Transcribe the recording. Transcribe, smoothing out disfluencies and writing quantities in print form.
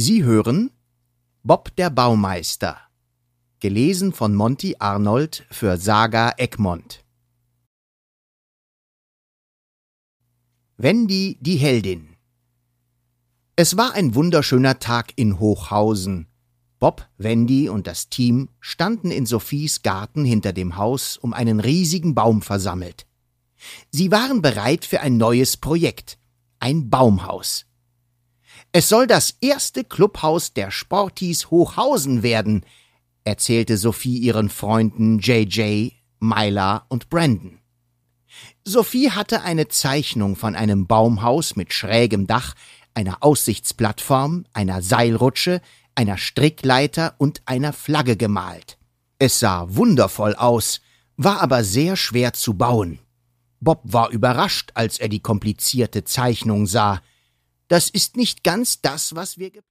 Sie hören Bob der Baumeister, gelesen von Monty Arnold für Saga Egmont. Wendy, die Heldin. Es war ein wunderschöner Tag in Hochhausen. Bob, Wendy und das Team standen in Sophies Garten hinter dem Haus um einen riesigen Baum versammelt. Sie waren bereit für ein neues Projekt, ein Baumhaus. Es soll das erste Clubhaus der Sportis Hochhausen werden, erzählte Sophie ihren Freunden JJ, Myla und Brandon. Sophie hatte eine Zeichnung von einem Baumhaus mit schrägem Dach, einer Aussichtsplattform, einer Seilrutsche, einer Strickleiter und einer Flagge gemalt. Es sah wundervoll aus, war aber sehr schwer zu bauen. Bob war überrascht, als er die komplizierte Zeichnung sah. »Das ist nicht ganz das, was wir